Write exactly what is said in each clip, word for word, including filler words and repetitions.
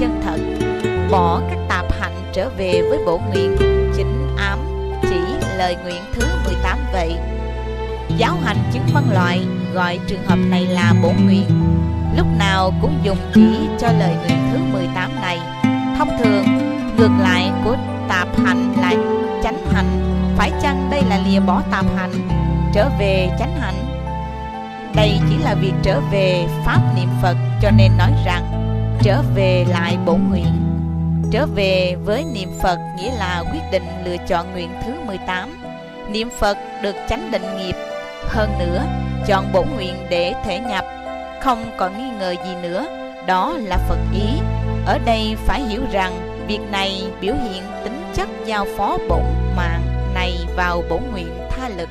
chân thật, bỏ các tạp hạnh trở về với bổ nguyện chính ám chỉ lời nguyện thứ mười tám vậy. Giáo hành chứng phân loại gọi trường hợp này là bổ nguyện, lúc nào cũng dùng chỉ cho lời nguyện thứ mười tám này. Thông thường, ngược lại của tạp hạnh là chánh hạnh. Phải chăng đây là lìa bỏ tạp hạnh, trở về chánh hạnh? Đây chỉ là việc trở về pháp niệm Phật, cho nên nói rằng trở về lại bổ nguyện. Trở về với niệm Phật nghĩa là quyết định lựa chọn nguyện thứ mười tám. Niệm Phật được chánh định nghiệp. Hơn nữa, chọn bổ nguyện để thể nhập, không còn nghi ngờ gì nữa, đó là Phật ý. Ở đây phải hiểu rằng việc này biểu hiện tính chất giao phó bổn mạng này vào bổ nguyện tha lực.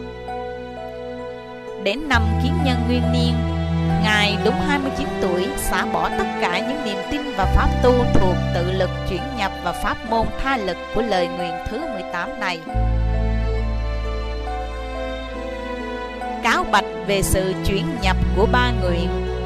Đến năm Kiến Nhân Nguyên Niên, Ngài đúng hai mươi chín tuổi, xả bỏ tất cả những niềm tin và pháp tu thuộc tự lực chuyển nhập vào pháp môn tha lực của lời nguyện thứ mười tám này. Cáo bạch về sự chuyển nhập của ba nguyện.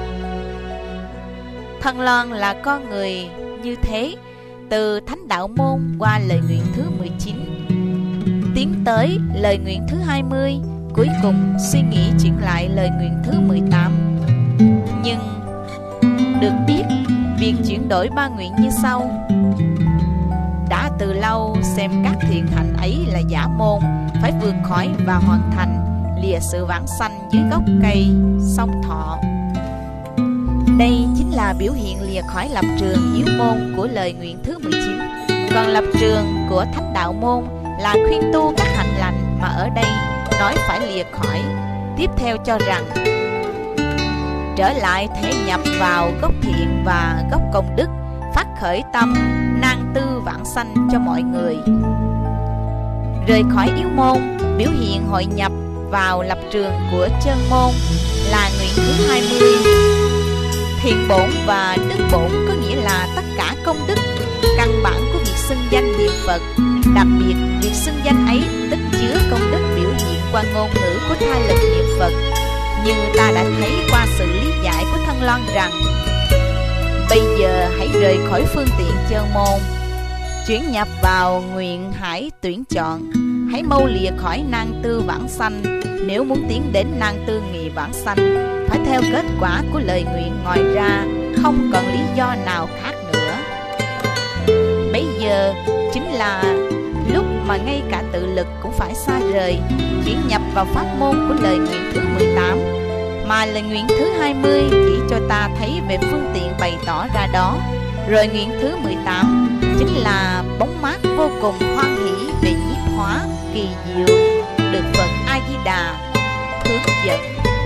Thân Loan là con người như thế, từ thánh đạo môn qua lời nguyện thứ mười chín, tiến tới lời nguyện thứ hai mươi, cuối cùng suy nghĩ chuyển lại lời nguyện thứ mười tám. Nhưng được biết, việc chuyển đổi ba nguyện như sau: đã từ lâu xem các thiện hạnh ấy là giả môn, phải vượt khỏi và hoàn thành, lìa sự vãng sanh dưới gốc cây song thọ. Đây chính là biểu hiện lìa khỏi lập trường yếu môn của lời nguyện thứ mười chín. Còn lập trường của thánh đạo môn là khuyên tu các hạnh lành, mà ở đây nói phải lìa khỏi. Tiếp theo cho rằng trở lại thể nhập vào gốc thiện và gốc công đức, phát khởi tâm nan tư vãng sanh cho mọi người. Rời khỏi yếu môn, biểu hiện hội nhập vào lập trường của chân môn là nguyện thứ hai mươi. Thiện bổn và đức bổn có nghĩa là tất cả công đức, căn bản của việc xưng danh niệm Phật. Đặc biệt, việc xưng danh ấy tích chứa công đức biểu hiện qua ngôn ngữ của tha lực niệm Phật. Như ta đã thấy qua sự lý giải của Thân Loan rằng bây giờ hãy rời khỏi phương tiện chân môn, chuyển nhập vào nguyện hải tuyển chọn. Hãy mau lìa khỏi nan tư vãng sanh. Nếu muốn tiến đến nan tư nghị vãng sanh, phải theo kết quả của lời nguyện, ngoài ra không còn lý do nào khác nữa. Bây giờ chính là lúc mà ngay cả tự lực cũng phải xa rời, chuyển nhập vào pháp môn của lời nguyện thứ mười tám. Mà lời nguyện thứ hai mươi chỉ cho ta thấy về phương tiện bày tỏ ra đó. Rồi nguyện thứ mười tám chính là bóng mát vô cùng hoan hỷ về nhiếp hóa kỳ diệu, được Phật A Di Đà hướng dẫn.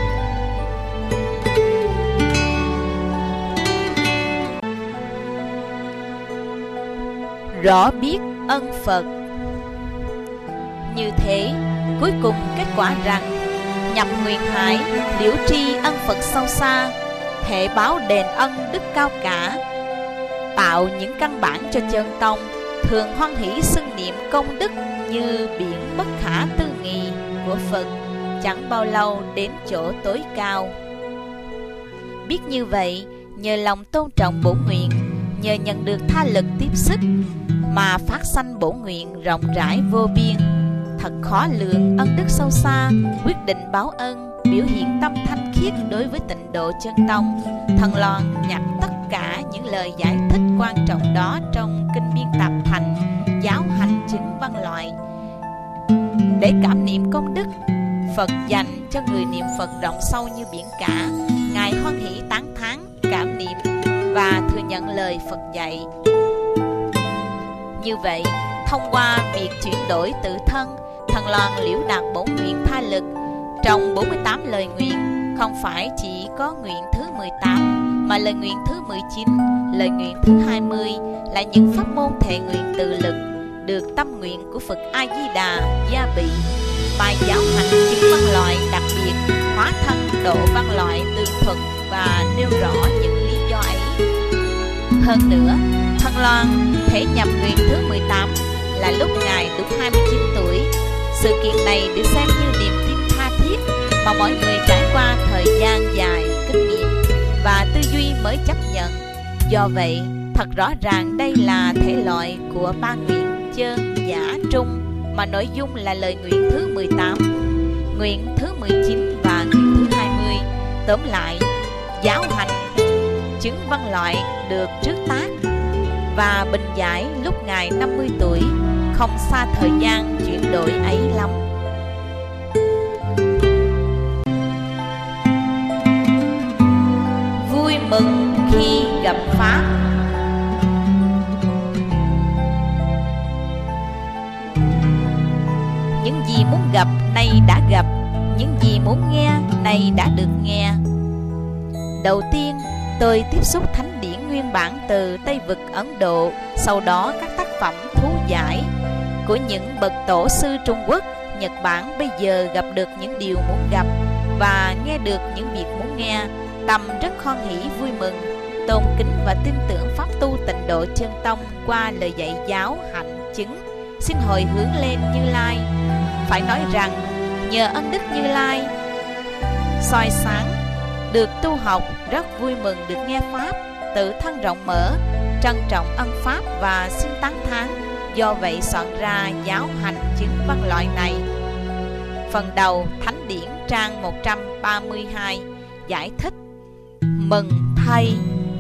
Rõ biết ân Phật. Như thế, cuối cùng kết quả rằng nhập nguyện hải, liễu tri ân Phật sâu xa, thể báo đền ân đức cao cả, tạo những căn bản cho chân tông, thường hoan hỷ xưng niệm công đức như biển bất khả tư nghị của Phật, chẳng bao lâu đến chỗ tối cao. Biết như vậy, nhờ lòng tôn trọng bổ nguyện, nhờ nhận được tha lực tiếp sức mà phát sanh bổ nguyện rộng rãi vô biên, thật khó lượng ân đức sâu xa, quyết định báo ân, biểu hiện tâm thanh khiết đối với tịnh độ chân tông. Thân Loan nhặt tất cả những lời giải thích quan trọng đó trong kinh Biên Tạp Thành, giáo hành chứng văn loại. Để cảm niệm công đức Phật dành cho người niệm Phật rộng sâu như biển cả, Ngài hoan hỷ tán thán, cảm niệm và thừa nhận lời Phật dạy. Như vậy, thông qua việc chuyển đổi tự thân, Thân Loan liễu đạt bổ nguyện tha lực. Trong bốn mươi tám lời nguyện, không phải chỉ có nguyện thứ mười tám, mà lời nguyện thứ mười chín, lời nguyện thứ hai mươi là những pháp môn thệ nguyện tự lực, được tâm nguyện của Phật A Di Đà gia bị. Bài giáo hành chứng văn loại đặc biệt hóa thân độ văn loại tường thuật và nêu rõ những lý do ấy. Hơn nữa, Thân Loan thể nhập nguyện thứ mười tám là lúc Ngài đúng hai mươi chín tuổi. Sự kiện này được xem như niềm tin tha thiết mà mọi người trải qua thời gian dài kinh nghiệm và tư duy mới chấp nhận. Do vậy, Thật rõ ràng đây là thể loại của ba nguyện chơn giả trung, mà nội dung là lời nguyện thứ mười tám, nguyện thứ mười chín và nguyện thứ hai mươi. Tóm lại, giáo hành chứng văn loại được trước tác và bình giải lúc Ngài năm mươi tuổi, không xa thời gian chuyển đổi ấy lắm. Vui mừng khi gặp Pháp. Những gì muốn gặp nay đã gặp, những gì muốn nghe nay đã được nghe. Đầu tiên, tôi tiếp xúc thánh điển nguyên bản từ Tây vực Ấn Độ, sau đó các tác phẩm thú giải của những bậc tổ sư Trung Quốc, Nhật Bản. Bây giờ gặp được những điều muốn gặp và nghe được những việc muốn nghe, tâm rất hoan hỷ vui mừng, tôn kính và tin tưởng pháp tu tịnh độ chân tông qua lời dạy giáo hạnh chứng, xin hồi hướng lên Như Lai. Phải nói rằng nhờ ân đức Như Lai soi sáng, được tu học, rất vui mừng được nghe pháp, tự thân rộng mở, trân trọng ân pháp và xin tán thán. Do vậy soạn ra giáo hành chứng văn loại này. Phần đầu thánh điển trang một trăm ba mươi hai giải thích. Mừng thay.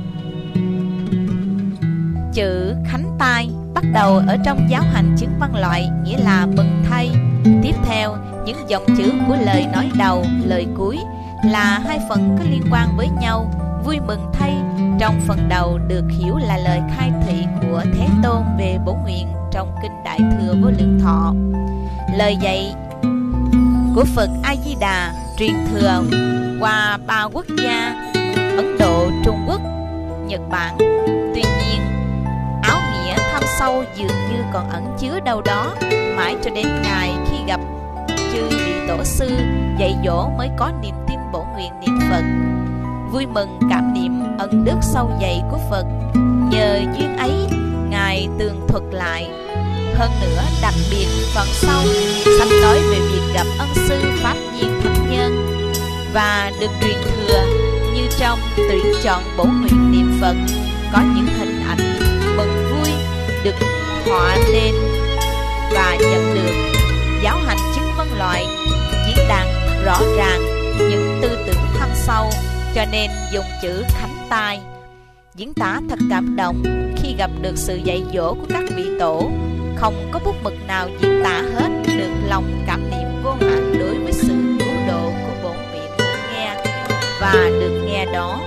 Chữ khánh tai bắt đầu ở trong giáo hành chứng văn loại, nghĩa là mừng thay. Tiếp theo, những dòng chữ của lời nói đầu, lời cuối là hai phần có liên quan với nhau. Vui mừng thay trong phần đầu được hiểu là lời khai thị của Thế Tôn về bổ nguyện trong Kinh Đại Thừa Vô Lượng Thọ. Lời dạy của Phật A Di Đà truyền thừa qua ba quốc gia Ấn Độ, Trung Quốc, Nhật Bản. Tuy nhiên, áo nghĩa thâm sâu dường như còn ẩn chứa đâu đó, mãi cho đến ngày khi gặp chư vị tổ sư dạy dỗ mới có niềm tin bổ nguyện niệm Phật. Vui mừng cảm niệm ân đức sâu dày của Phật. Nhờ duyên ấy, Ngài tường thuật lại. Hơn nữa, đặc biệt phần sau sách nói về việc gặp ân sư pháp nhiên thánh nhân và được truyền thừa, như trong tuyển chọn bổ nguyện niệm Phật có những hình ảnh mừng vui được họa lên và nhận được. Giáo hành chứng văn loại diễn đạt rõ ràng những tư tưởng thâm sâu, cho nên dùng chữ khánh tai. Diễn tả thật cảm động khi gặp được sự dạy dỗ của các vị tổ. Không có bút mực nào diễn tả hết được lòng cảm niệm vô hạn đối với sự cứu độ của bổn nguyện muốn nghe và được nghe đó.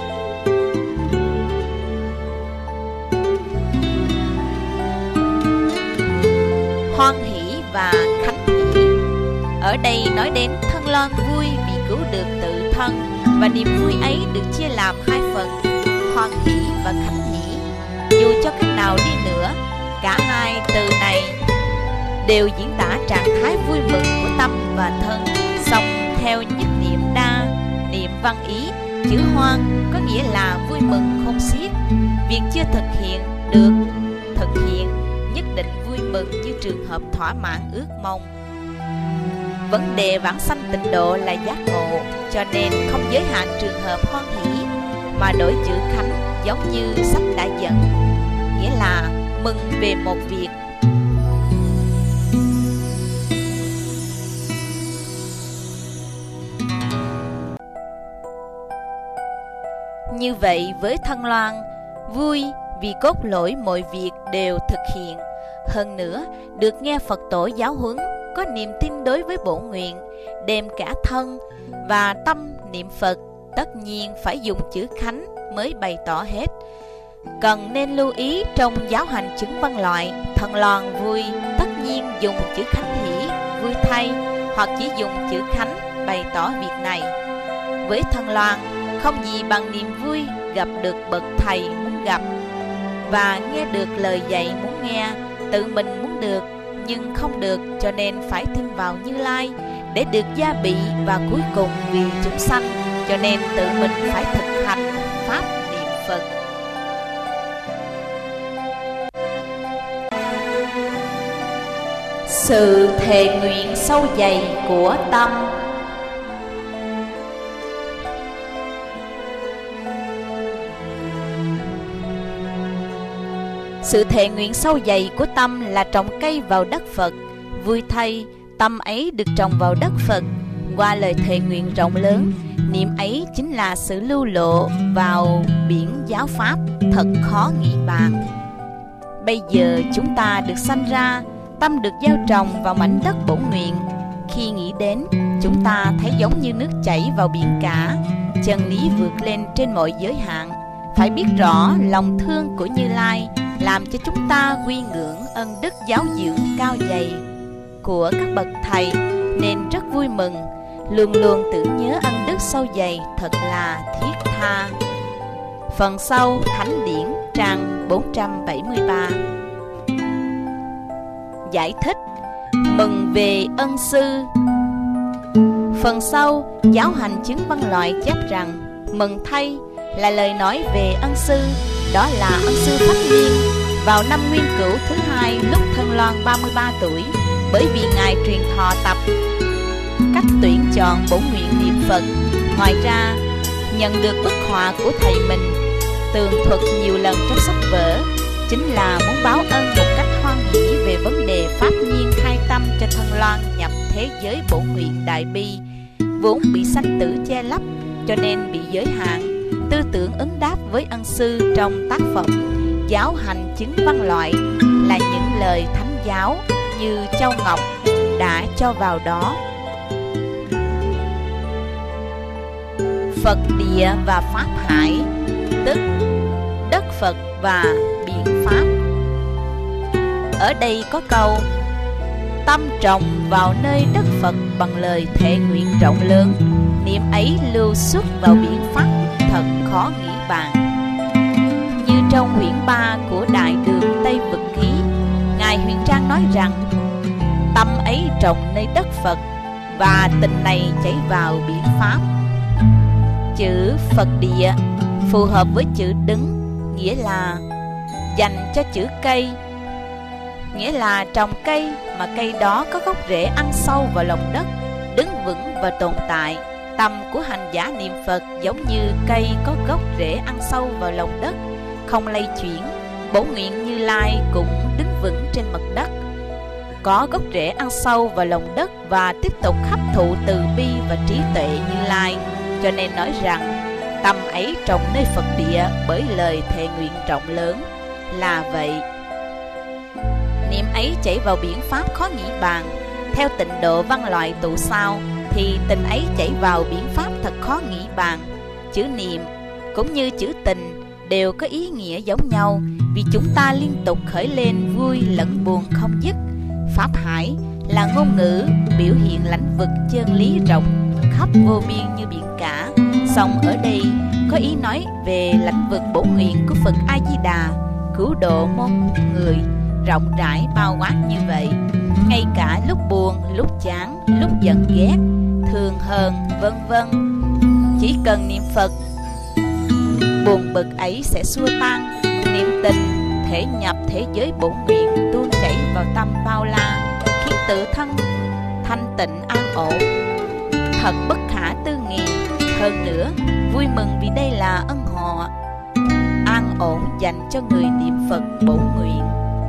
Hoan hỷ và khánh hỷ. Ở đây nói đến Thân Loan vui vì cứu được tự thân, và niềm vui ấy được chia làm hai phần, hoan hỷ và khánh hỷ. Dù cho cách nào đi nữa, cả hai từ này đều diễn tả trạng thái vui mừng của tâm và thân, song theo nhất niệm đa, niệm văn ý. Chữ hoan có nghĩa là vui mừng không xiết. Việc chưa thực hiện được thực hiện, nhất định vui mừng như trường hợp thỏa mãn ước mong. Vấn đề vãng sanh tịnh độ là giác ngộ, cho nên không giới hạn trường hợp hoan hỷ, mà đổi chữ khánh giống như sách đã dẫn, nghĩa là mừng về một việc. Như vậy với Thân Loan, vui vì cốt lõi mọi việc đều thực hiện. Hơn nữa, được nghe Phật tổ giáo huấn, có niềm tin đối với bổn nguyện, đem cả thân và tâm niệm Phật, tất nhiên phải dùng chữ khánh mới bày tỏ hết. Cần nên lưu ý trong giáo hành chứng văn loại, Thân Loan vui tất nhiên dùng chữ khánh hỷ, vui thay, hoặc chỉ dùng chữ khánh bày tỏ việc này. Với Thân Loan, không gì bằng niềm vui gặp được bậc thầy muốn gặp và nghe được lời dạy muốn nghe. Tự mình muốn được nhưng không được, cho nên phải tin vào Như Lai để được gia bị, và cuối cùng vì chúng sanh, cho nên tự mình phải thực hành pháp niệm Phật. Sự thề nguyện sâu dày của tâm. Sự thệ nguyện sâu dày của tâm là trồng cây vào đất Phật. Vui thay, tâm ấy được trồng vào đất Phật. Qua lời thệ nguyện rộng lớn, niệm ấy chính là sự lưu lộ vào biển giáo pháp thật khó nghĩ bàn. Bây giờ chúng ta được sanh ra, tâm được gieo trồng vào mảnh đất bổn nguyện. Khi nghĩ đến, chúng ta thấy giống như nước chảy vào biển cả, chân lý vượt lên trên mọi giới hạn. Phải biết rõ lòng thương của Như Lai làm cho chúng ta quy ngưỡng ân đức giáo dưỡng cao dày của các bậc thầy, nên rất vui mừng, luôn luôn tưởng nhớ ân đức sâu dày thật là thiết tha. Phần sau Thánh Điển trang bốn trăm bảy mươi ba. Giải thích mừng về ân sư. Phần sau Giáo hành chứng văn loại chép rằng mừng thay là lời nói về ân sư, đó là ân sư Pháp Liên vào năm Nguyên Cửu thứ hai lúc Thân Loan ba mươi ba tuổi, bởi vì ngài truyền thọ tập cách tuyển chọn bổn nguyện niệm Phật. Ngoài ra nhận được bức họa của thầy mình tường thuật nhiều lần trong sách vở, chính là muốn báo ân một cách hoan hỷ về vấn đề pháp nhiên khai tâm cho Thân Loan nhập thế giới bổn nguyện đại bi, vốn bị sanh tử che lấp cho nên bị giới hạn. Tư tưởng ứng đáp với ân sư trong tác phẩm Giáo hành chứng văn loại là những lời thánh giáo như Châu Ngọc đã cho vào đó. Phật địa và Pháp hải, tức đất Phật và biển Pháp. Ở đây có câu tâm trồng vào nơi đất Phật bằng lời thệ nguyện rộng lớn, niệm ấy lưu xuất vào biển Pháp thật khó nghĩ bàn. Như trong quyển ba của Đại Đường Tây Vực Ký, Ngài Huyền Trang nói rằng tâm ấy trồng nơi đất Phật và tình này chảy vào biển Pháp. Chữ Phật địa phù hợp với chữ đứng, nghĩa là dành cho chữ cây, nghĩa là trồng cây mà cây đó có gốc rễ ăn sâu vào lòng đất, đứng vững và tồn tại. Tâm của hành giả niệm Phật giống như cây có gốc rễ ăn sâu vào lòng đất, không lay chuyển. Bổn nguyện Như Lai cũng đứng vững trên mặt đất, có gốc rễ ăn sâu vào lòng đất và tiếp tục hấp thụ từ bi và trí tuệ Như Lai. Cho nên nói rằng tâm ấy trồng nơi Phật địa bởi lời thệ nguyện rộng lớn là vậy. Niệm ấy chảy vào biển Pháp khó nghĩ bàn. Theo tịnh độ văn loại tụ sao thì tình ấy chảy vào biển Pháp thật khó nghĩ bàn. Chữ niệm cũng như chữ tình đều có ý nghĩa giống nhau, vì chúng ta liên tục khởi lên vui lẫn buồn không dứt. Pháp hải là ngôn ngữ biểu hiện lãnh vực chân lý rộng khắp vô biên như biển cả. Song ở đây có ý nói về lãnh vực bổn nguyện của Phật A Di Đà, cứu độ môn người rộng rãi bao quát như vậy. Ngay cả lúc buồn, lúc chán, lúc giận ghét, thương hờn, vân vân, chỉ cần niệm Phật, buồn bực ấy sẽ xua tan. Niệm tình thể nhập thế giới bổn nguyện, tuôn chảy vào tâm bao la, khiến tự thân thanh tịnh an ổn, thật bất khả tư nghị. Hơn nữa, vui mừng vì đây là ân họ an ổn dành cho người niệm Phật bổn nguyện.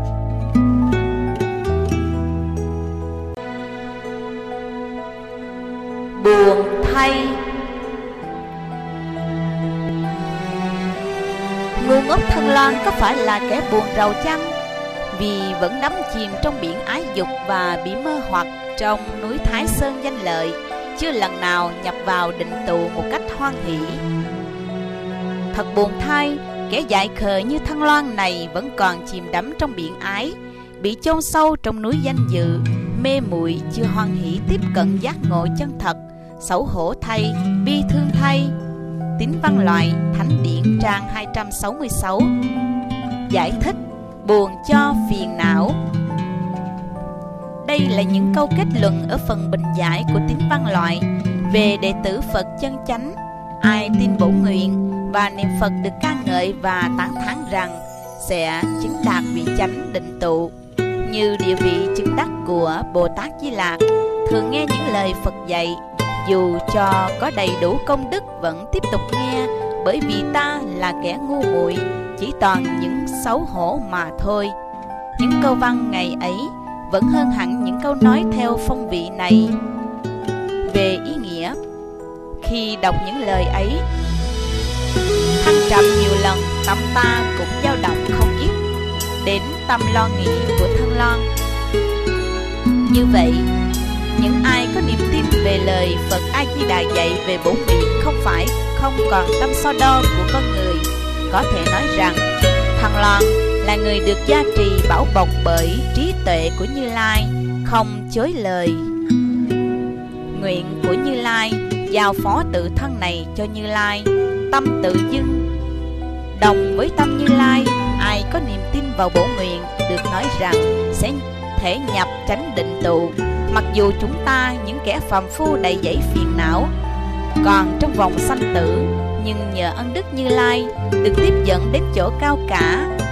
Buồn thay. Ngu ngốc Thân Loan có phải là kẻ buồn rầu chăng? Vì vẫn đắm chìm trong biển ái dục và bị mơ hoặc trong núi Thái Sơn danh lợi, chưa lần nào nhập vào định tụ một cách hoan hỷ. Thật buồn thay, kẻ dại khờ như Thân Loan này vẫn còn chìm đắm trong biển ái, bị chôn sâu trong núi danh dự, mê muội chưa hoan hỷ tiếp cận giác ngộ chân thật. Xấu hổ thay, bi thương thay. Tín văn loại Thánh Điển trang hai trăm sáu mươi sáu. Giải thích buồn cho phiền não. Đây là những câu kết luận ở phần bình giải của tín văn loại về đệ tử Phật chân chánh. Ai tin bổn nguyện và niệm Phật được ca ngợi và tán thán rằng sẽ chứng đạt vị chánh định tụ, như địa vị chứng đắc của Bồ Tát Di Lạc, thường nghe những lời Phật dạy, dù cho có đầy đủ công đức vẫn tiếp tục nghe, bởi vì ta là kẻ ngu muội, chỉ toàn những xấu hổ mà thôi. Những câu văn ngày ấy vẫn hơn hẳn những câu nói theo phong vị này. Về ý nghĩa, khi đọc những lời ấy, thăng trầm nhiều lần, tâm ta cũng dao động không ít đến tâm lo nghĩ của Thân Loan. Như vậy, những ai có niềm tin về lời Phật A Di Đà dạy về bổn nguyện không phải không còn tâm so đo của con người, có thể nói rằng Thân Loan là người được gia trì bảo bọc bởi trí tuệ của Như Lai, không chối lời. Nguyện của Như Lai giao phó tự thân này cho Như Lai, tâm tự dưng đồng với tâm Như Lai. Ai có niềm tin vào bổ nguyện được nói rằng sẽ thể nhập chánh định tụ, mặc dù chúng ta những kẻ phàm phu đầy dẫy phiền não còn trong vòng sanh tử, nhưng nhờ ân đức Như Lai được tiếp dẫn đến chỗ cao cả